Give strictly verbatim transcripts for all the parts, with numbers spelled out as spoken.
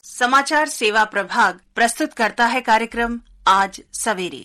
समाचार सेवा प्रभाग प्रस्तुत करता है कार्यक्रम आज सवेरे।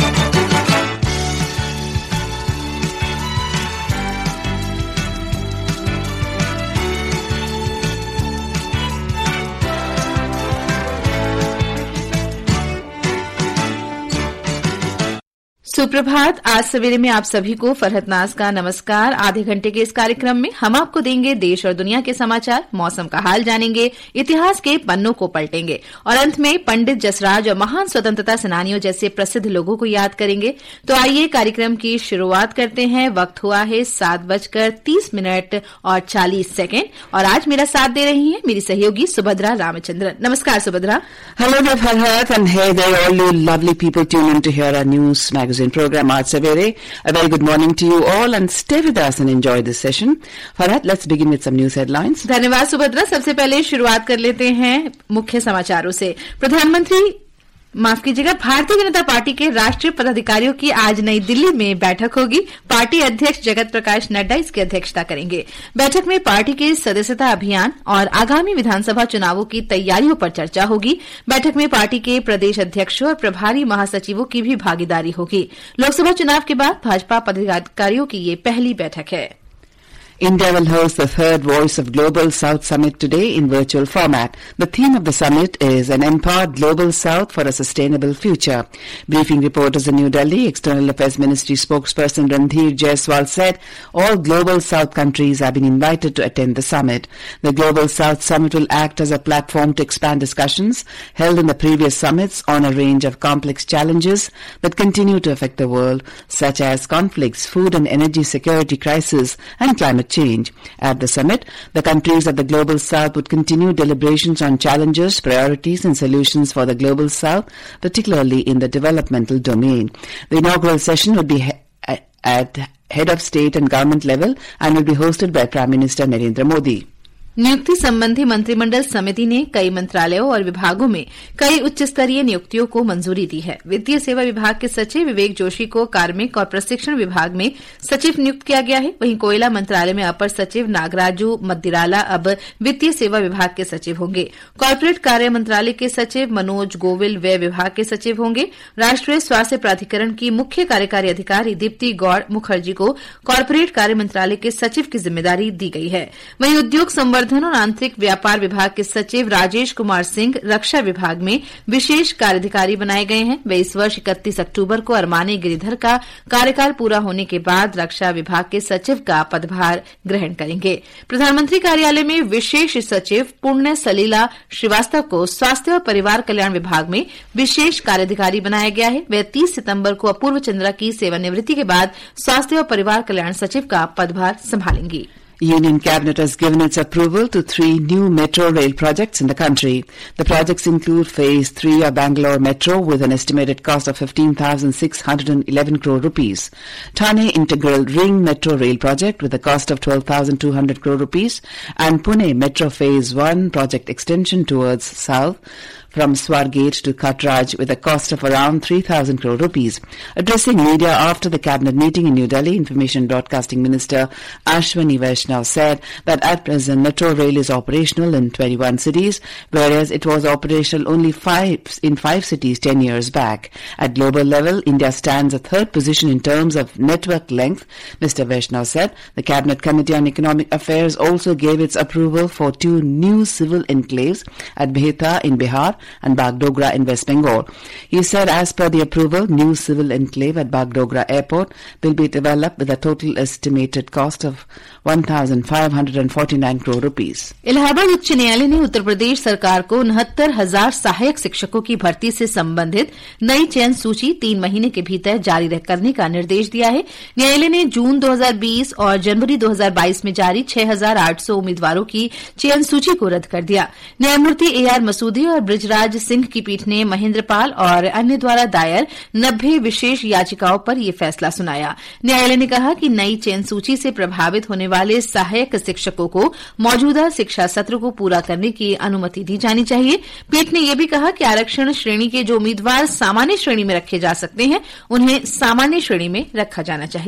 सुप्रभात। आज सवेरे में आप सभी को फरहत नाज का नमस्कार। आधे घंटे के इस कार्यक्रम में हम आपको देंगे देश और दुनिया के समाचार, मौसम का हाल जानेंगे, इतिहास के पन्नों को पलटेंगे और अंत में पंडित जसराज और महान स्वतंत्रता सेनानियों जैसे प्रसिद्ध लोगों को याद करेंगे। तो आइए कार्यक्रम की शुरुआत करते हैं। वक्त हुआ है सात बजकर तीस मिनट और चालीस सेकेंड और आज मेरा साथ दे रही हैं मेरी सहयोगी सुभद्रा रामचंद्रन। नमस्कार Subhadra. Hello dear Farhat and hey there all you lovely people tune in to hear our news magazine program Aaj Savere. A very good morning to you all and stay with us and enjoy this session. Farhat, let's begin with some news headlines. धन्यवाद सुभद्रा। सबसे पहले शुरुआत कर लेते हैं मुख्य समाचारों से। प्रधानमंत्री माफ कीजिएगा भारतीय जनता पार्टी के राष्ट्रीय पदाधिकारियों की आज नई दिल्ली में बैठक होगी। पार्टी अध्यक्ष जगत प्रकाश नड्डा इसकी अध्यक्षता करेंगे। बैठक में पार्टी के सदस्यता अभियान और आगामी विधानसभा चुनावों की तैयारियों पर चर्चा होगी। बैठक में पार्टी के प्रदेश अध्यक्षों और प्रभारी महासचिवों की भी भागीदारी होगी। लोकसभा चुनाव के बाद भाजपा पदाधिकारियों की ये पहली बैठक है। India will host the third Voice of Global South Summit today in virtual format. The theme of the summit is an empowered global South for a sustainable future. Briefing reporters in New Delhi, External Affairs Ministry spokesperson Randhir Jaiswal said all global South countries have been invited to attend the summit. The Global South Summit will act as a platform to expand discussions held in the previous summits on a range of complex challenges that continue to affect the world, such as conflicts, food and energy security crisis, and climate change. At the summit, the countries of the Global South would continue deliberations on challenges, priorities and solutions for the Global South, particularly in the developmental domain. The inaugural session would be he- at head of state and government level and will be hosted by Prime Minister Narendra Modi. नियुक्ति संबंधी मंत्रिमंडल समिति ने कई मंत्रालयों और विभागों में कई उच्च स्तरीय नियुक्तियों को मंजूरी दी है। वित्तीय सेवा विभाग के सचिव विवेक जोशी को कार्मिक और प्रशिक्षण विभाग में सचिव नियुक्त किया गया है। वहीं कोयला मंत्रालय में अपर सचिव नागराजू मद्दिराला अब वित्तीय सेवा विभाग के सचिव होंगे। कॉर्पोरेट कार्य मंत्रालय के सचिव मनोज गोविल व्यय विभाग के सचिव होंगे। राष्ट्रीय स्वास्थ्य प्राधिकरण की मुख्य कार्यकारी अधिकारी दीप्ति गौड़ मुखर्जी को कॉर्पोरेट कार्य मंत्रालय के सचिव की जिम्मेदारी दी गई है। वहीं उद्योग संवर्धन और आंतरिक व्यापार विभाग के सचिव राजेश कुमार सिंह रक्षा विभाग में विशेष कार्याधिकारी बनाए गए हैं। वे इस वर्ष इकतीस अक्टूबर को अरमाने गिरिधर का कार्यकाल पूरा होने के बाद रक्षा विभाग के सचिव का पदभार ग्रहण करेंगे। प्रधानमंत्री कार्यालय में विशेष सचिव पुण्य सलीला श्रीवास्तव को स्वास्थ्य और परिवार कल्याण विभाग में विशेष कार्याधिकारी बनाया गया है। वे तीस सितंबर को अपूर्व चंद्रा की सेवानिवृत्ति के बाद स्वास्थ्य और परिवार कल्याण सचिव का पदभार संभालेंगी। Union Cabinet has given its approval to three new metro rail projects in the country. The projects include Phase three of Bangalore Metro with an estimated cost of fifteen thousand six hundred eleven crore rupees, Thane Integral Ring Metro Rail Project with a cost of twelve thousand two hundred crore rupees, and Pune Metro Phase one project extension towards south from Swargate to Katraj with a cost of around three thousand crore rupees. Addressing media after the cabinet meeting in New Delhi, Information Broadcasting Minister Ashwani Vaishnaw said that at present Metro Rail is operational in twenty-one cities, whereas it was operational only five in five cities ten years back. At global level, India stands at third position in terms of network length. Mister Vaishnaw said the Cabinet Committee on Economic Affairs also gave its approval for two new civil enclaves at Behta in Bihar and Bagdogra in West Bengal. He said as per the approval, new civil enclave at Bagdogra Airport will be developed with a total estimated cost of one thousand five hundred forty-nine crore rupees. Allahabad उच्च न्यायालय ने उत्तर प्रदेश सरकार को उनहत्तर हजार सहायक शिक्षकों की भर्ती से संबंधित नई चयन सूची तीन महीने के भीतर जारी करने का निर्देश दिया है। न्यायालय ने जून दो हज़ार बीस और जनवरी दो हज़ार बाईस में जारी छह हजार आठ सौ उम्मीदवारों की चयन सूची को रद्द कर दिया। न्यायमूर्ति ए आर मसूदी और ब्रिजराज सिंह की पीठ ने महेंद्र पाल और अन्य द्वारा दायर नब्बे विशेष याचिकाओं पर यह फैसला सुनाया। न्यायालय ने कहा कि नई चयन सूची से प्रभावित होने वाले सहायक शिक्षकों को मौजूदा शिक्षा सत्र को पूरा करने की अनुमति दी जानी चाहिए। पीठ ने यह भी कहा कि आरक्षण श्रेणी के जो उम्मीदवार सामान्य श्रेणी में रखे जा सकते हैं, उन्हें सामान्य श्रेणी में रखा जाना चाहिए।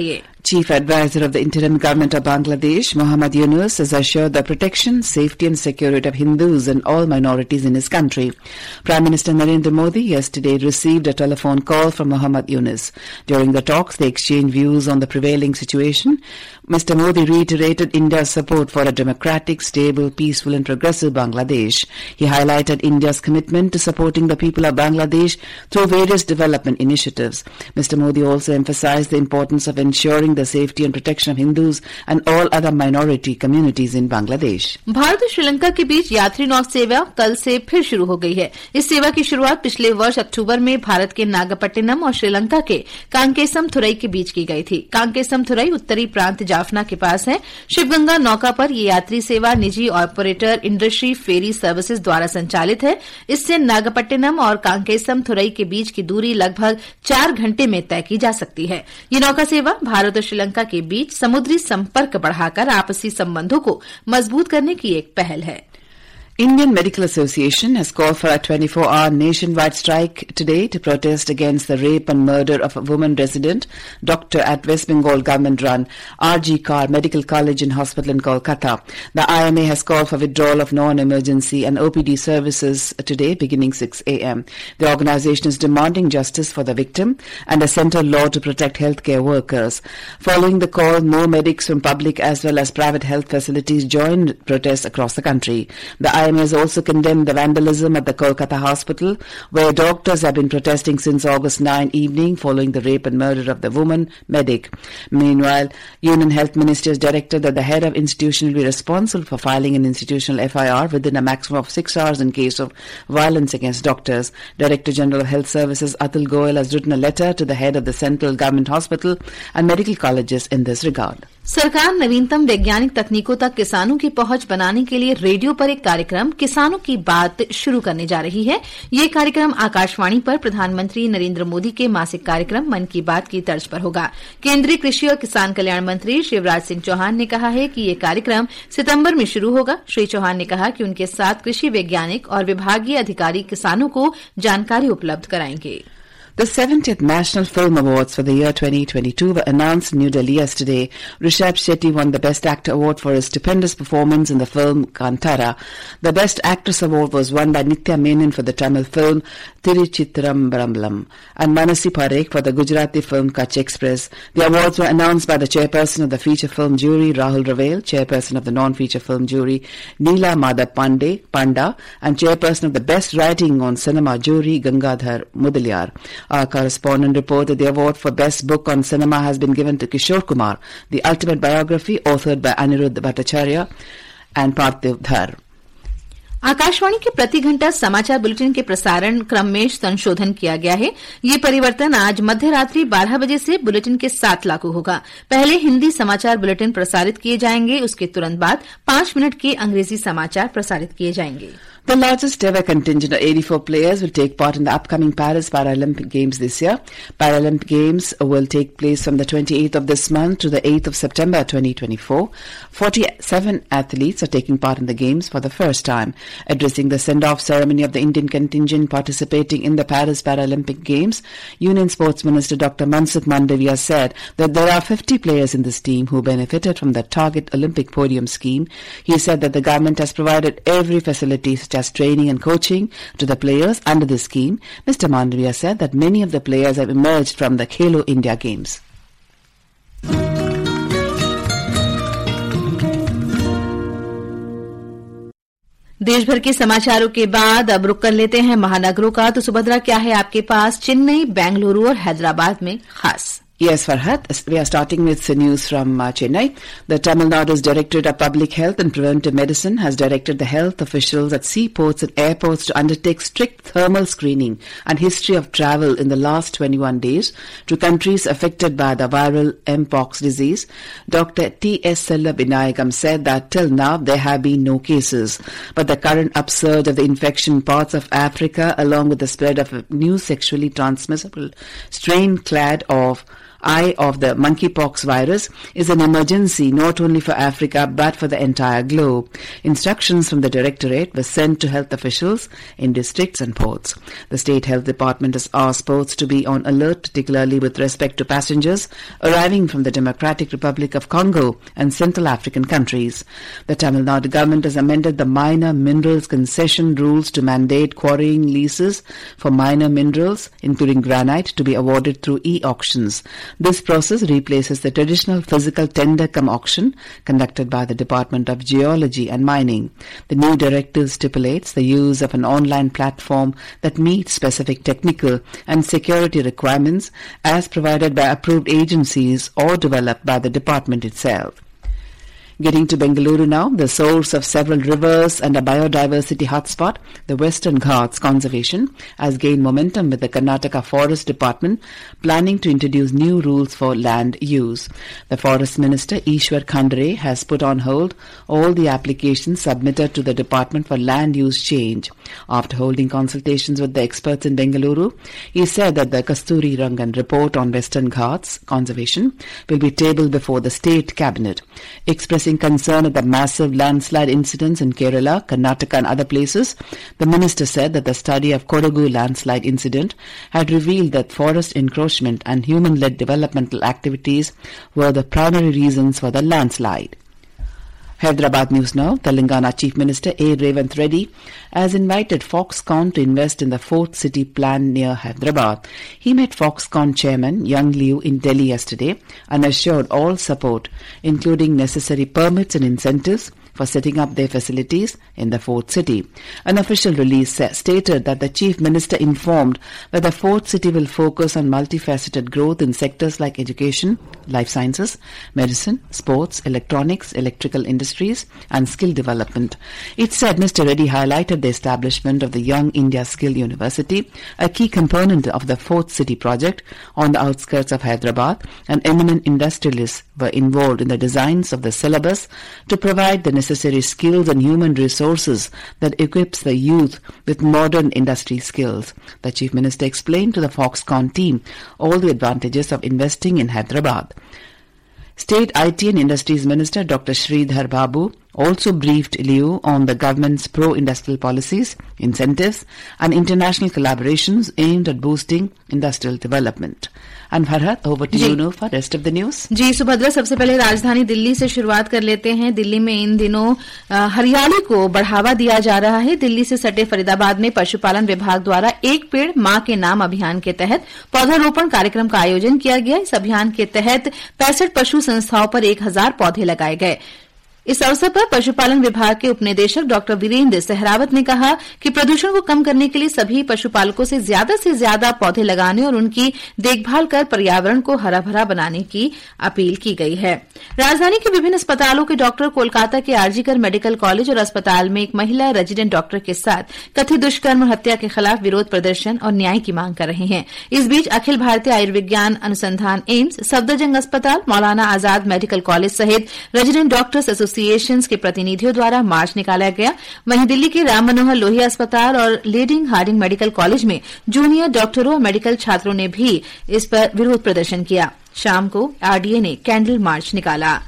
Chief Advisor of the Interim Government of Bangladesh, Muhammad Yunus, has assured the protection, safety and security of Hindus and all minorities in his country. Prime Minister Narendra Modi yesterday received a telephone call from Muhammad Yunus. During the talks, they exchanged views on the prevailing situation. Mister Modi reiterated India's support for a democratic, stable, peaceful and progressive Bangladesh. He highlighted India's commitment to supporting the people of Bangladesh through various development initiatives. Mister Modi also emphasized the importance of ensuring the safety and protection of Hindus and all other minority communities in Bangladesh. Bharat और श्रीलंका के बीच यात्री नौ सेवा कल से फिर शुरू हो गई है। इस सेवा की शुरुआत पिछले वर्ष अक्टूबर में भारत के नागपट्टिनम और श्रीलंका के कांकेसम थुरई के बीच की गई थी। कांकेसम थुरई उत्तरी प्रांत जाफना के पास है। शिवगंगा नौका पर यह यात्री सेवा निजी ऑपरेटर इंडस्ट्री फेरी सर्विसेज द्वारा संचालित है। इससे नागपट्टिनम और कांकेसम थुरई के बीच की दूरी लगभग चार घंटे में तय की जा सकती है। ये नौका सेवा भारत और श्रीलंका के बीच समुद्री संपर्क बढ़ाकर आपसी संबंधों को मजबूत करने की एक पहल है। Indian Medical Association has called for a twenty-four hour nationwide strike today to protest against the rape and murder of a woman resident doctor at West Bengal government-run R G Kar Medical College and Hospital in Kolkata. The I M A has called for withdrawal of non-emergency and O P D services today beginning six a m The organisation is demanding justice for the victim and a central law to protect healthcare workers. Following the call, more medics from public as well as private health facilities joined protests across the country. The I M A has also condemned the vandalism at the Kolkata hospital, where doctors have been protesting since August ninth evening following the rape and murder of the woman medic. Meanwhile, Union Health Ministry has directed that the head of institution will be responsible for filing an institutional F I R within a maximum of six hours in case of violence against doctors. Director General of Health Services Atul Goyal has written a letter to the head of the Central Government Hospital and medical colleges in this regard. सरकार नवीनतम वैज्ञानिक तकनीकों तक किसानों की पहुंच बनाने के लिए रेडियो पर एक कार्यक्रम किसानों की बात शुरू करने जा रही है। ये कार्यक्रम आकाशवाणी पर प्रधानमंत्री नरेंद्र मोदी के मासिक कार्यक्रम मन की बात की तर्ज पर होगा। केंद्रीय कृषि और किसान कल्याण मंत्री शिवराज सिंह चौहान ने कहा है कि ये कार्यक्रम सितंबर में शुरू होगा। श्री चौहान ने कहा कि उनके साथ कृषि वैज्ञानिक और विभागीय अधिकारी किसानों को जानकारी उपलब्ध कराएंगे। The seventieth National Film Awards for the year twenty twenty-two were announced in New Delhi yesterday. Rishabh Shetty won the Best Actor Award for his stupendous performance in the film Kantara. The Best Actress Award was won by Nithya Menon for the Tamil film Tiruchitrambalam and Manasi Parekh for the Gujarati film Kutch Express. The awards were announced by the chairperson of the feature film jury, Rahul Ravel, chairperson of the non-feature film jury, Neela Madhav Pandey, Panda, and chairperson of the Best Writing on Cinema jury, Gangadhar Mudaliar. Our correspondent reported the award for Best Book on Cinema has been given to Kishore Kumar, the ultimate biography authored by Anirudh Bhattacharya and Parthiv Dhar. Akashvani के प्रति घंटा समाचार bulletin के प्रसारण क्रम में संशोधन किया गया है। ये परिवर्तन आज मध्य रात्रि बारह बजे से बुलेटिन के साथ लागू होगा। पहले हिंदी समाचार बुलेटिन प्रसारित किए जाएंगे, उसके तुरंत बाद पांच मिनट के अंग्रेजी समाचार प्रसारित किए जाएंगे। The largest ever contingent of eighty-four players will take part in the upcoming Paris Paralympic Games this year. Paralympic Games will take place from the twenty-eighth of this month to the eighth of September twenty twenty-four. forty-seven athletes are taking part in the Games for the first time. Addressing the send-off ceremony of the Indian contingent participating in the Paris Paralympic Games, Union Sports Minister Doctor Mansukh Mandavia said that there are fifty players in this team who benefited from the Target Olympic Podium scheme. He said that the government has provided every facility such as training and coaching to the players under this scheme. Mister Mandavia said that many of the players have emerged from the Khelo India Games. देश भर के समाचारों के बाद अब रुक कर लेते हैं महानगरों का। तो सुभद्रा, क्या है आपके पास चेन्नई, बेंगलुरु और हैदराबाद में खास? Yes, Farhat. We are starting with the news from uh, Chennai. The Tamil Nadu's Directorate of Public Health and Preventive Medicine has directed the health officials at seaports and airports to undertake strict thermal screening and history of travel in the last twenty-one days to countries affected by the viral Mpox disease. Doctor T S Sellavinayakum said that till now there have been no cases, but the current upsurge of the infection in parts of Africa along with the spread of a new sexually transmissible strain clad of eye of the monkeypox virus is an emergency not only for Africa but for the entire globe. Instructions from the Directorate were sent to health officials in districts and ports. The State Health Department has asked ports to be on alert, particularly with respect to passengers arriving from the Democratic Republic of Congo and Central African countries. The Tamil Nadu government has amended the minor minerals concession rules to mandate quarrying leases for minor minerals, including granite, to be awarded through e-auctions. This process replaces the traditional physical tender cum auction conducted by the Department of Geology and Mining. The new directive stipulates the use of an online platform that meets specific technical and security requirements as provided by approved agencies or developed by the department itself. Getting to Bengaluru now, the source of several rivers and a biodiversity hotspot, the Western Ghats Conservation, has gained momentum with the Karnataka Forest Department planning to introduce new rules for land use. The Forest Minister, Ishwar Khandre, has put on hold all the applications submitted to the Department for land use change. After holding consultations with the experts in Bengaluru, he said that the Kasturi Rangan report on Western Ghats Conservation will be tabled before the State Cabinet. Expressing concern at the massive landslide incidents in Kerala, Karnataka and other places, the minister said that the study of Kodagu landslide incident had revealed that forest encroachment and human-led developmental activities were the primary reasons for the landslide. Hyderabad news now. Telangana Chief Minister A. Revanth Reddy has invited Foxconn to invest in the fourth city plan near Hyderabad. He met Foxconn Chairman Young Liu in Delhi yesterday and assured all support, including necessary permits and incentives, for setting up their facilities in the fourth city. An official release stated that the Chief Minister informed that the fourth city will focus on multifaceted growth in sectors like education, life sciences, medicine, sports, electronics, electrical industries and skill development. It said Mister Reddy highlighted the establishment of the Young India Skill University, a key component of the fourth city project on the outskirts of Hyderabad, and eminent industrialists were involved in the designs of the syllabus to provide the necessary skills and human resources that equips the youth with modern industry skills. The Chief Minister explained to the Foxconn team all the advantages of investing in Hyderabad. State I T and Industries Minister Doctor Sridhar Babu also briefed Liu on the government's pro-industrial policies, incentives and international collaborations aimed at boosting industrial development. And Farhat, over to you now for rest of the news. जी सुभद्रा, सबसे पहले राजधानी दिल्ली से शुरुआत कर लेते हैं। दिल्ली में इन दिनों हरियाली को बढ़ावा दिया जा रहा है। दिल्ली से सटे फरीदाबाद में पशुपालन विभाग द्वारा एक पेड़ मां के नाम अभियान के तहत पौधारोपण कार्यक्रम का आयोजन किया गया। इस अभियान के तहत पैंसठ पशु संस्थाओं पर एक हजार पौधे लगाए गए। इस अवसर पर पशुपालन विभाग के उपनिदेशक डॉक्टर वीरेंद्र सहरावत ने कहा कि प्रदूषण को कम करने के लिए सभी पशुपालकों से ज्यादा से ज्यादा पौधे लगाने और उनकी देखभाल कर पर्यावरण को हरा भरा बनाने की अपील की गई है। राजधानी के विभिन्न अस्पतालों के डॉक्टर कोलकाता के आरजीकर मेडिकल कॉलेज और अस्पताल में एक महिला रेजिडेंट डॉक्टर के साथ कथित दुष्कर्म और हत्या के खिलाफ विरोध प्रदर्शन और न्याय की मांग कर रहे हैं। इस बीच अखिल भारतीय आयुर्विज्ञान अनुसंधान एम्स, सफदरजंग अस्पताल, मौलाना आजाद मेडिकल कॉलेज सहित रेजिडेंट डॉक्टर्स एसोसिएशंस के प्रतिनिधियों द्वारा मार्च निकाला गया। वहीं दिल्ली के राम मनोहर लोहिया अस्पताल और लीडिंग हार्डिंग मेडिकल कॉलेज में जूनियर डॉक्टरों और मेडिकल छात्रों ने भी इस पर विरोध प्रदर्शन किया। शाम को आरडीए ने कैंडल मार्च निकाला।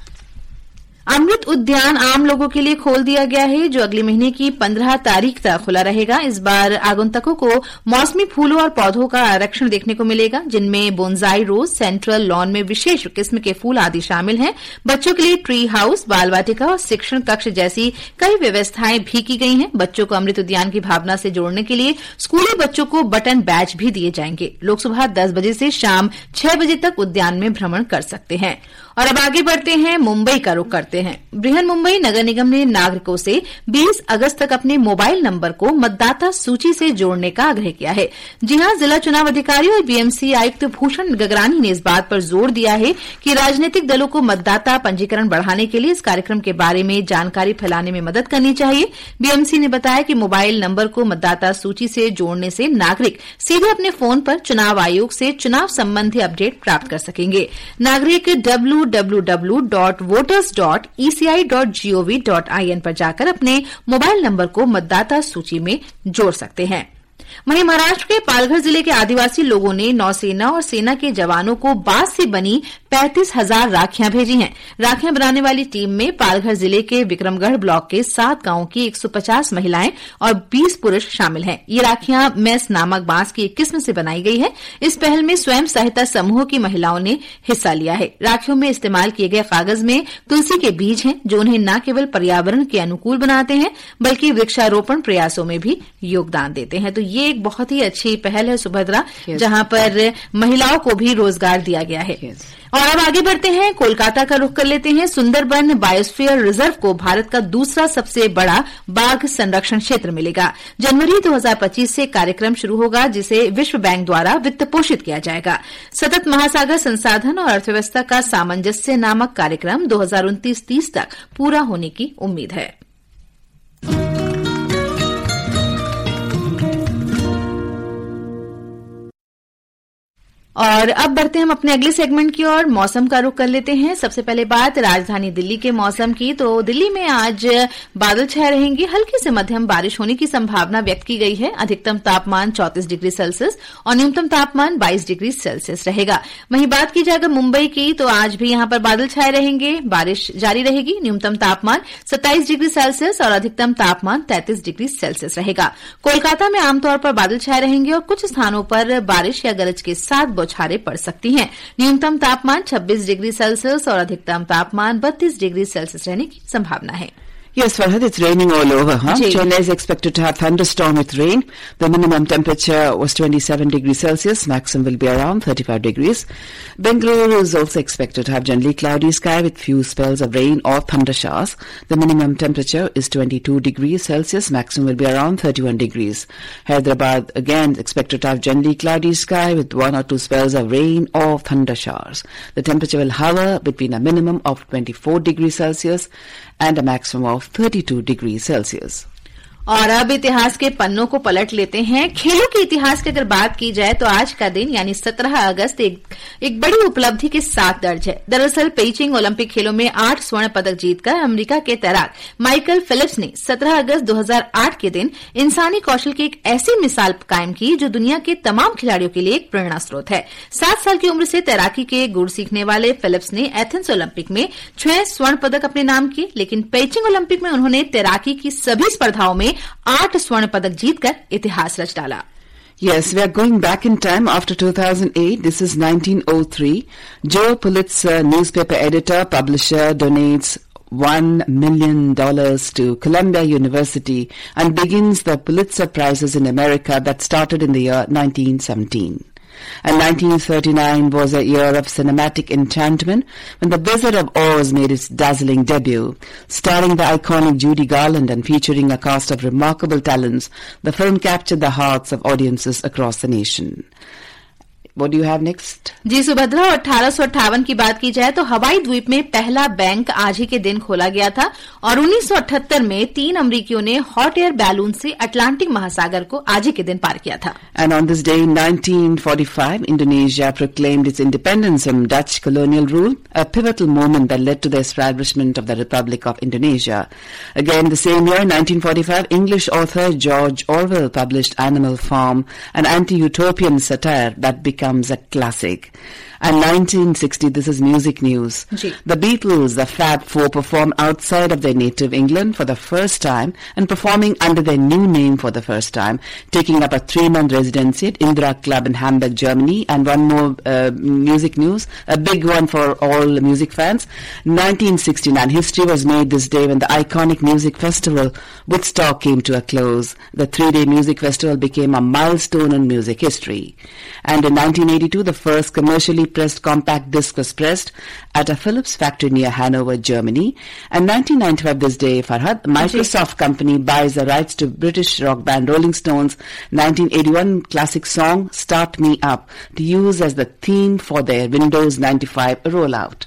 अमृत उद्यान आम लोगों के लिए खोल दिया गया है, जो अगले महीने की पंद्रह तारीख तक खुला रहेगा। इस बार आगंतुकों को मौसमी फूलों और पौधों का आरक्षण देखने को मिलेगा, जिनमें बोनसाई रोज, सेंट्रल लॉन में विशेष किस्म के फूल आदि शामिल हैं। बच्चों के लिए ट्री हाउस, बाल वाटिका और शिक्षण कक्ष जैसी कई व्यवस्थाएं भी की गई हैं। बच्चों को अमृत उद्यान की भावना से जोड़ने के लिए स्कूली बच्चों को बटन बैच भी दिए जाएंगे। लोग सुबह दस बजे से शाम छह बजे तक उद्यान में भ्रमण कर सकते हैं। और अब आगे बढ़ते हैं, मुंबई का रुख करते हैं। बृहन मुंबई नगर निगम ने नागरिकों से बीस अगस्त तक अपने मोबाइल नंबर को मतदाता सूची से जोड़ने का आग्रह किया है। जी हां, जिला चुनाव अधिकारी और बीएमसी आयुक्त भूषण गगरानी ने इस बात पर जोर दिया है कि राजनीतिक दलों को मतदाता पंजीकरण बढ़ाने के लिए इस कार्यक्रम के बारे में जानकारी फैलाने में मदद करनी चाहिए। बीएमसी ने बताया कि मोबाइल नंबर को मतदाता सूची से जोड़ने से नागरिक सीधे अपने फोन पर चुनाव आयोग से चुनाव संबंधी अपडेट प्राप्त कर सकेंगे। नागरिक W W W dot voters dot E C I dot G O V dot I N पर जाकर अपने मोबाइल नंबर को मतदाता सूची में जोड़ सकते हैं। वहीं महाराष्ट्र के पालघर जिले के आदिवासी लोगों ने नौसेना और सेना के जवानों को बांस से बनी पैंतीस हजार राखियां भेजी हैं। राखियां बनाने वाली टीम में पालघर जिले के विक्रमगढ़ ब्लॉक के सात गांवों की एक सौ पचास महिलाएं और बीस पुरुष शामिल हैं। ये राखियां मैस नामक बांस की एक किस्म से बनाई गई है। इस पहल में स्वयं सहायता समूह की महिलाओं ने हिस्सा लिया है। राखियों में इस्तेमाल किए गए कागज में तुलसी के बीज हैं, जो उन्हें न केवल पर्यावरण के अनुकूल बनाते हैं बल्कि वृक्षारोपण प्रयासों में भी योगदान देते हैं। तो ये एक बहुत ही अच्छी पहल है सुभद्रा, yes. जहां पर महिलाओं को भी रोजगार दिया गया है। yes. और अब आगे बढ़ते हैं, कोलकाता का रुख कर लेते हैं। सुंदरबन बायोस्फीयर रिजर्व को भारत का दूसरा सबसे बड़ा बाघ संरक्षण क्षेत्र मिलेगा। जनवरी दो हज़ार पच्चीस से कार्यक्रम शुरू होगा, जिसे विश्व बैंक द्वारा वित्त पोषित किया जाएगा। सतत महासागर संसाधन और अर्थव्यवस्था का सामंजस्य नामक कार्यक्रम दो हज़ार उनतीस तीस तक पूरा होने की उम्मीद है। और अब बढ़ते हैं हम अपने अगले सेगमेंट की ओर। मौसम का रुख कर लेते हैं। सबसे पहले बात राजधानी दिल्ली के मौसम की। तो दिल्ली में आज बादल छाए रहेंगे, हल्की से मध्यम बारिश होने की संभावना व्यक्त की गई है। अधिकतम तापमान चौंतीस डिग्री सेल्सियस और न्यूनतम तापमान बाईस डिग्री सेल्सियस रहेगा। वहीं बात की जाए अगर मुंबई की, तो आज भी यहां पर बादल छाए रहेंगे, बारिश जारी रहेगी। न्यूनतम तापमान सत्ताईस डिग्री सेल्सियस और अधिकतम तापमान तैंतीस डिग्री सेल्सियस रहेगा। कोलकाता में आमतौर पर बादल छाए रहेंगे और कुछ स्थानों पर बारिश या गरज के साथ बौछारें पड़ सकती हैं। न्यूनतम तापमान छब्बीस डिग्री सेल्सियस और अधिकतम तापमान बत्तीस डिग्री सेल्सियस रहने की संभावना है। Yes, Farhad, it's raining all over, huh? Chennai is expected to have thunderstorm with rain. The minimum temperature was twenty-seven degrees Celsius. Maximum will be around thirty-five degrees. Bengaluru is also expected to have generally cloudy sky with few spells of rain or thunder showers. The minimum temperature is twenty-two degrees Celsius. Maximum will be around thirty-one degrees. Hyderabad again expected to have generally cloudy sky with one or two spells of rain or thunder showers. The temperature will hover between a minimum of twenty-four degrees Celsius and a maximum of thirty-two degrees Celsius. और अब इतिहास के पन्नों को पलट लेते हैं। खेलों के इतिहास की अगर बात की जाए तो आज का दिन यानी सत्रह अगस्त एक, एक बड़ी उपलब्धि के साथ दर्ज है। दरअसल पेइचिंग ओलंपिक खेलों में आठ स्वर्ण पदक जीतकर अमेरिका के तैराक माइकल फेलिप्स ने सत्रह अगस्त दो हज़ार आठ के दिन इंसानी कौशल की एक ऐसी मिसाल कायम की जो दुनिया के तमाम खिलाड़ियों के लिए एक प्रेरणा स्रोत है। सात साल की उम्र से तैराकी के गुर सीखने वाले फेलिप्स ने एथेंस ओलंपिक में छह स्वर्ण पदक अपने नाम किए, लेकिन पेइचिंग ओलंपिक में उन्होंने तैराकी की सभी स्पर्धाओं में आठ स्वर्ण पदक जीतकर इतिहास रच डाला। Yes, we are going back in time after two thousand eight. This is nineteen oh three. Joe Pulitzer, newspaper editor, publisher, donates one million dollars to Columbia University and begins the Pulitzer Prizes in America that started in the year nineteen seventeen. And nineteen thirty-nine was a year of cinematic enchantment when The Wizard of Oz made its dazzling debut. Starring the iconic Judy Garland and featuring a cast of remarkable talents, the film captured the hearts of audiences across the nation. What do you have next? जी सुभद्रा, अठारह सौ अट्ठावन की बात की जाए तो हवाई द्वीप में पहला बैंक आज ही के दिन खोला गया था और उन्नीस सौ अठहत्तर में तीन अमरीकियों ने हॉट एयर बैलून से अटलांटिक महासागर को आज ही के दिन पार किया था। And on this day in nineteen forty-five, Indonesia proclaimed its independence from Dutch colonial rule, a pivotal moment that led to the establishment of the Republic of Indonesia. Again, the same year, nineteen forty-five, English author George Orwell published Animal Farm, an anti-utopian satire that becomes a classic. And nineteen sixty, this is music news. Gee. The Beatles, the Fab Four, performed outside of their native England for the first time and performing under their new name for the first time, taking up a three-month residency at Indra Club in Hamburg, Germany. And one more uh, music news, a big one for all music fans. nineteen sixty-nine, history was made this day when the iconic music festival Woodstock came to a close. The three-day music festival became a milestone in music history. And in nineteen eighty-two, the first commercially pressed compact disc was pressed at a Philips factory near Hanover, Germany. And nineteen ninety-five, this day, Farhad, Microsoft company buys the rights to British rock band Rolling Stones' nineteen eighty-one classic song Start Me Up to use as the theme for their Windows ninety-five rollout.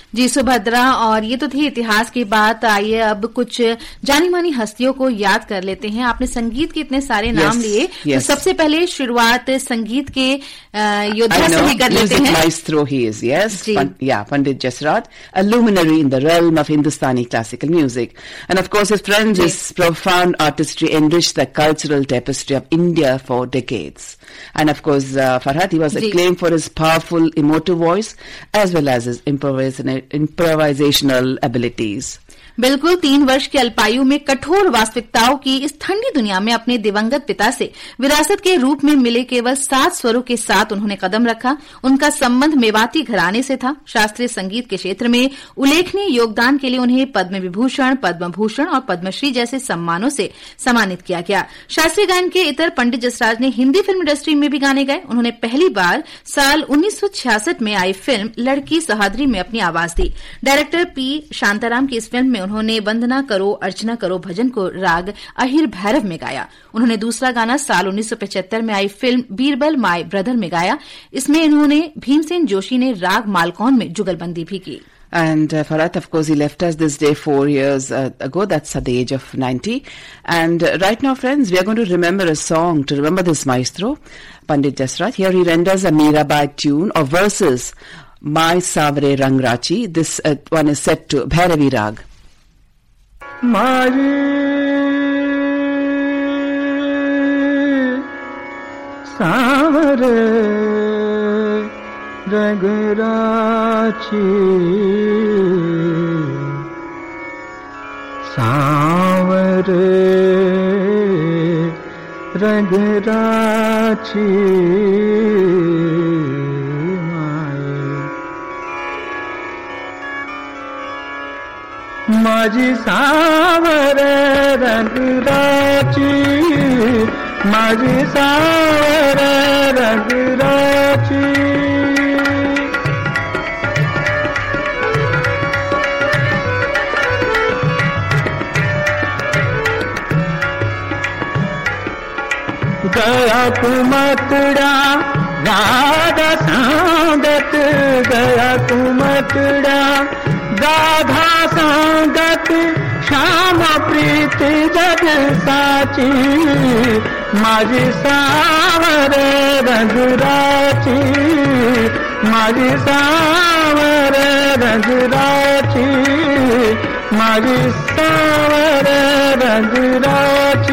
जी सुभद्रा, और ये तो थी इतिहास की बात। आइए अब कुछ जानी मानी हस्तियों को याद कर लेते हैं। आपने संगीत के इतने सारे नाम yes, लिए yes. तो सबसे पहले शुरुआत संगीत के योद्धा से ही कर लेते हैं। Maestro he is, yes. Pan, yeah, Pandit Jasraj, a luminary in the realm of Hindustani classical music. And of course his friends, yes. his profound artistry enriched the cultural tapestry of India for decades. And of course, uh, Farhat, he was acclaimed for his powerful emotive voice as well as his improvisation improvisational abilities. बिल्कुल, तीन वर्ष की अल्पायु में कठोर वास्तविकताओं की इस ठंडी दुनिया में अपने दिवंगत पिता से विरासत के रूप में मिले केवल सात स्वरों के साथ उन्होंने कदम रखा। उनका संबंध मेवाती घराने से था। शास्त्रीय संगीत के क्षेत्र में उल्लेखनीय योगदान के लिए उन्हें पद्म विभूषण, पद्म भूषण और पद्मश्री जैसे सम्मानों से सम्मानित किया गया। शास्त्रीय गायन के इतर पंडित जसराज ने हिंदी फिल्म इंडस्ट्री में भी गाने गाए। उन्होंने पहली बार साल उन्नीस सौ छियासठ में आई फिल्म लड़की सहादरी में अपनी आवाज दी। डायरेक्टर पी शांताराम की इस फिल्म में उन्होंने वंदना करो अर्चना करो भजन को राग अहिर भैरव में गाया। उन्होंने दूसरा गाना साल उन्नीस सौ पचहत्तर में आई फिल्म बीरबल माय ब्रदर में गाया। इसमें इन्होंने भीमसेन जोशी ने राग मालकौन में जुगलबंदी भी की। And uh, Farhat, of course, he left us this day four years uh, ago. That's at the age of ninety. And uh, right now, friends, we are going to remember a song to remember this maestro, Pandit Jasraj. Here he renders a Mirabai tune or verses, My Savare Rangrachi. This uh, one is set to Bhairavi Rag. मारी सावरे रंगराची सावरे रंगराची माझी सावर रंगराची माझी सावर रंगराची गया कुमतड़ा राधा सांगत गया कुमतड़ा राधा संगत श्याम प्रीति जग साची माझी सावर रंगराची माझी सावर रंगराची माझी सावर रंगराची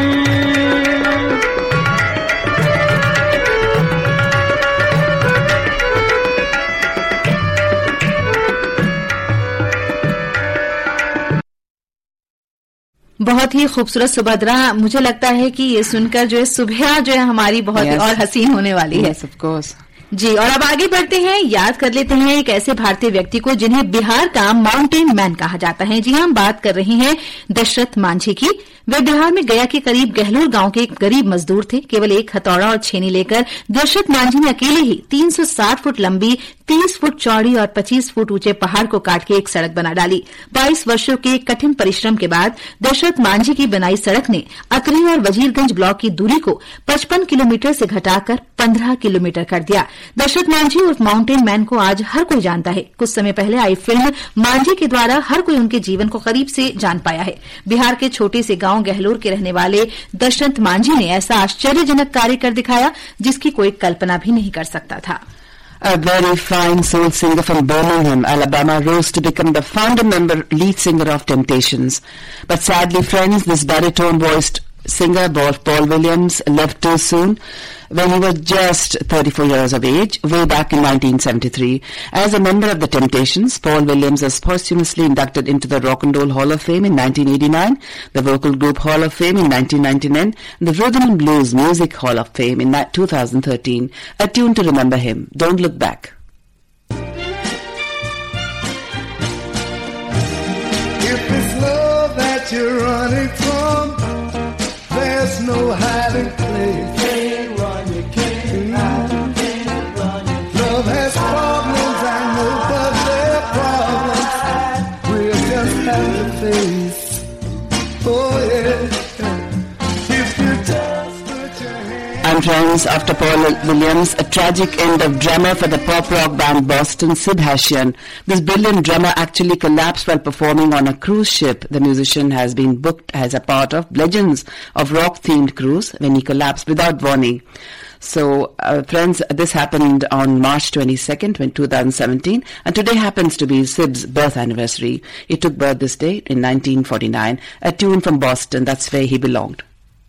बहुत ही खूबसूरत सुभद्रा। मुझे लगता है कि ये सुनकर जो है सुबह जो है हमारी बहुत yes. और हसीन होने वाली है। yes, of course. जी, और अब आगे बढ़ते हैं। याद कर लेते हैं एक ऐसे भारतीय व्यक्ति को जिन्हें बिहार का माउंटेन मैन कहा जाता है। जी हम बात कर रहे हैं दशरथ मांझी की। वे बिहार में गया के करीब गहलोर गांव के एक गरीब मजदूर थे। केवल एक हथौड़ा और छेनी लेकर दशरथ मांझी ने अकेले ही तीन सौ साठ फुट लंबी, तीस फुट चौड़ी और पच्चीस फुट ऊंचे पहाड़ को काट के एक सड़क बना डाली। बाईस वर्षों के कठिन परिश्रम के बाद दशरथ मांझी की बनाई सड़क ने अकरी और वजीरगंज ब्लॉक की दूरी को पचपन किलोमीटर से घटाकर पंद्रह किलोमीटर कर दिया। दशरथ मांझी उर्फ माउंटेन मैन को आज हर कोई जानता है। कुछ समय पहले आई फिल्म मांझी के द्वारा हर कोई उनके जीवन को करीब से जान पाया है। बिहार के छोटे से गांव गहलोर के रहने वाले दशरथ मांझी ने ऐसा आश्चर्यजनक कार्य कर दिखाया जिसकी कोई कल्पना भी नहीं कर सकता था। A very fine soul singer from Birmingham, Alabama, rose to become the founder member, lead singer of Temptations. But sadly, friends, this baritone-voiced singer, Paul Williams, left too soon when he was just thirty-four years of age, way back in nineteen seventy-three. As a member of the Temptations, Paul Williams was posthumously inducted into the Rock and Roll Hall of Fame in nineteen eighty-nine, the Vocal Group Hall of Fame in nineteen ninety-nine, and the Rhythm and Blues Music Hall of Fame in two thousand thirteen. A tune to remember him, Don't Look Back. If it's love that you're running from, there's no hiding place. Can't run, you can't hide, you can't run, you can't love has problems, I know, but they're problems we'll just have to face. Oh yeah, if you just put your hand. I'm friends, after Paul Williams, a tragic end of drummer for the pop rock band Boston, Sid Hashian. This brilliant drummer actually collapsed while performing on a cruise ship. The musician has been booked as a part of Legends of Rock-themed cruise when he collapsed without warning. So, uh, friends, this happened on March twenty-second, twenty seventeen, and today happens to be Sid's birth anniversary. He took birth this day in nineteen forty-nine. A tune from Boston, that's where he belonged.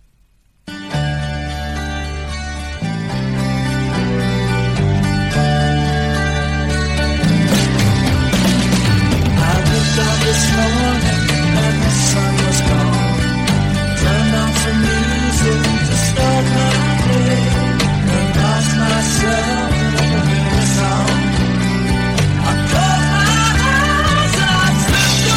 This morning, and the sun was gone. Turned on some music to start my day, and lost myself in a new song. I closed my eyes and I slipped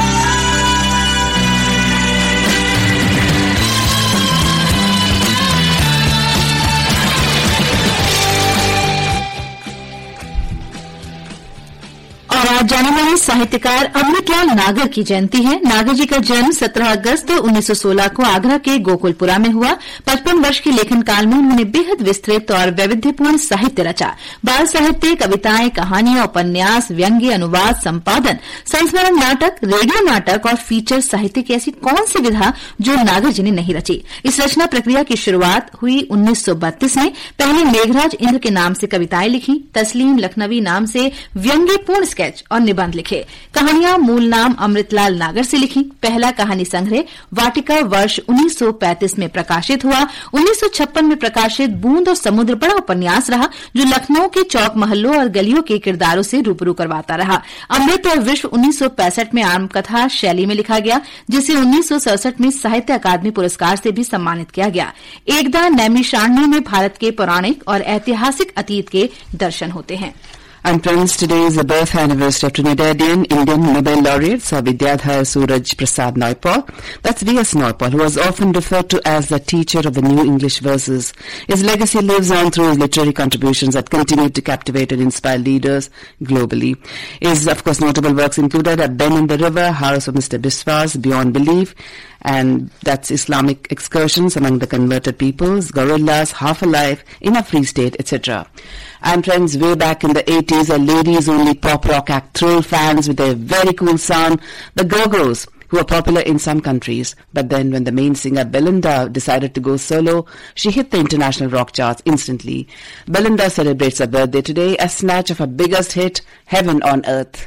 और आज जाने माने साहित्यकार अमृतलाल नागर की जयंती है। नागर जी का जन्म सत्रह अगस्त उन्नीस सौ सोलह को आगरा के गोकुलपुरा में हुआ। पचपन वर्ष के लेखन काल में उन्होंने बेहद विस्तृत और वैविध्यपूर्ण साहित्य रचा। बाल साहित्य, कविताएं, कहानियां, उपन्यास, व्यंग्य, अनुवाद, संपादन, संस्मरण नाटक, रेडियो नाटक और फीचर साहित्य की ऐसी कौन सी विधा जो नागर जी ने नहीं रची। इस रचना प्रक्रिया की शुरूआत हुई उन्नीस सौ बत्तीस में। पहले मेघराज इंद्र के नाम से कविताएं लिखी, तस्लीम लखनवी नाम से व्यंग्यपूर्ण स्केच और निबंध लिखे। कहानियां मूल नाम अमृतलाल नागर से लिखी। पहला कहानी संग्रह वाटिका वर्ष उन्नीस सौ पैंतीस में प्रकाशित हुआ। उन्नीस सौ छप्पन में प्रकाशित बूंद और समुद्र बड़ा उपन्यास रहा जो लखनऊ के चौक महल्लों और गलियों के किरदारों से रूबरू करवाता रहा। अमृत और विश्व उन्नीस सौ पैंसठ में आत्मकथा शैली में लिखा गया, जिसे उन्नीस सौ सड़सठ में साहित्य अकादमी पुरस्कार से भी सम्मानित किया गया। एकदा नैमिषारण्य में भारत के पौराणिक और ऐतिहासिक अतीत के दर्शन होते हैं। And friends, today is the birth anniversary of Trinidadian Indian Nobel laureate Sir Vidyadhar Suraj Prasad Naipaul. That's V S Naipaul, who was often referred to as the teacher of the new English verses. His legacy lives on through his literary contributions that continue to captivate and inspire leaders globally. His, of course, notable works included A Bend in the River, House of Mister Biswas, Beyond Belief, and that's Islamic Excursions Among the Converted Peoples, Gorillas, Half Alive, In a Free State, et cetera. And friends, way back in the eighties, a ladies-only pop rock act thrilled fans with their very cool sound, the Go-Go's, who were popular in some countries. But then when the main singer Belinda decided to go solo, she hit the international rock charts instantly. Belinda celebrates her birthday today, a snatch of her biggest hit, Heaven on Earth.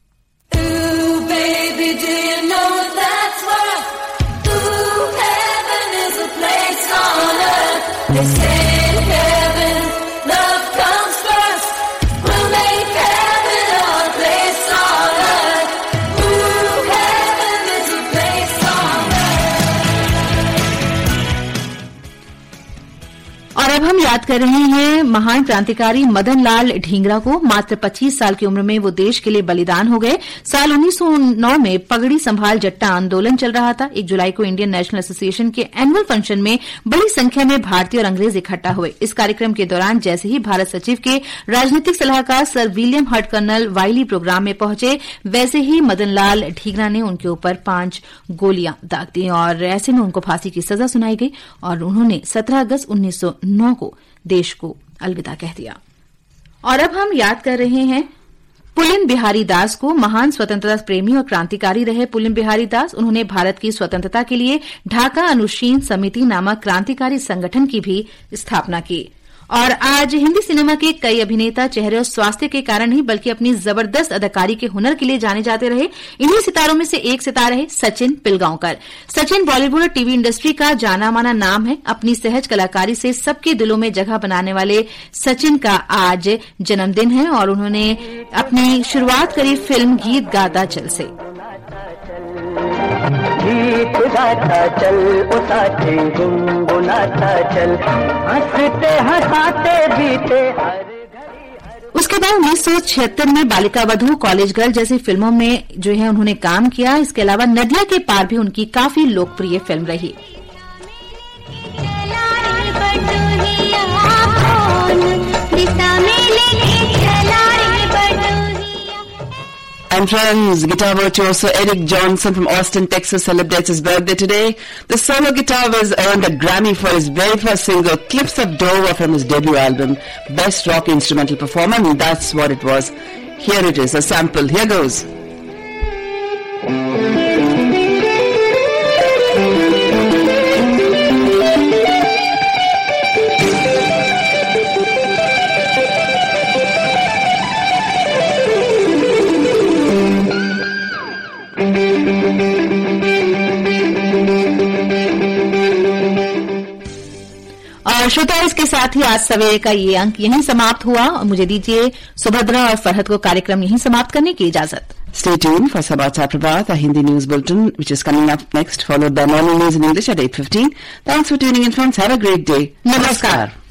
Ooh, baby, do you know that's what? Ooh, heaven is a place on earth. They say heaven, love comes first. We'll make heaven our place on earth. Ooh, heaven is a place on earth. और अब हम याद कर रहे हैं महान क्रांतिकारी मदन लाल ढींगरा को। मात्र पच्चीस साल की उम्र में वो देश के लिए बलिदान हो गए। साल उन्नीस सौ नौ में पगड़ी संभाल जट्टा आंदोलन चल रहा था। एक जुलाई को इंडियन नेशनल एसोसिएशन के एनुअल फंक्शन में बड़ी संख्या में भारतीय और अंग्रेज इकट्ठा हुए। इस कार्यक्रम के दौरान जैसे ही भारत सचिव के राजनीतिक सलाहकार sir William Hurt colonel Wyllie programme में पहुंचे, वैसे ही मदन लाल ढींगरा ने उनके ऊपर पांच गोलियां दाग दी और ऐसे में उनको फांसी की सजा सुनाई गई और उन्होंने सत्रह अगस्त उन्नीस सौ नौ को देश को अलविदा कह दिया। और अब हम याद कर रहे हैं पुलिन बिहारी दास को। महान स्वतंत्रता प्रेमी और क्रांतिकारी रहे पुलिन बिहारी दास। उन्होंने भारत की स्वतंत्रता के लिए ढाका अनुशीलन समिति नामक क्रांतिकारी संगठन की भी स्थापना की। और आज हिंदी सिनेमा के कई अभिनेता चेहरे और स्वास्थ्य के कारण नहीं बल्कि अपनी जबरदस्त अदाकारी के हुनर के लिए जाने जाते रहे। इन्हीं सितारों में से एक सितारा है सचिन पिलगांवकर। सचिन बॉलीवुड और टीवी इंडस्ट्री का जाना माना नाम है। अपनी सहज कलाकारी से सबके दिलों में जगह बनाने वाले सचिन का आज जन्मदिन है और उन्होंने अपनी शुरुआत करी फिल्म गीत गाता चल से। गीत गाता चल ओ साथी गुनगुनाता चल, हंसते हंसाते बीते हर घड़ी। उसके बाद उन्नीस सौ छिहत्तर में बालिका वधू, कॉलेज गर्ल जैसी फिल्मों में जो है उन्होंने काम किया। इसके अलावा नदिया के पार भी उनकी काफी लोकप्रिय फिल्म रही। And friends, guitar virtuoso Eric Johnson from Austin, Texas celebrates his birthday today. The solo guitarist earned a Grammy for his very first single, Cliffs of Dover, from his debut album, Best Rock Instrumental Performer, and that's what it was. Here it is, a sample. Here goes. और श्रोता, इसके साथ ही आज सवेरे का ये अंक यहीं समाप्त हुआ और मुझे दीजिए सुभद्रा और फरहत को कार्यक्रम यहीं समाप्त करने की इजाजत। Stay tuned for Sabachar Prabhat, a Hindi news bulletin, which is coming up next, followed by morning news in English at eight fifteen. Thanks for tuning in, friends. Have a great day. Namaskar.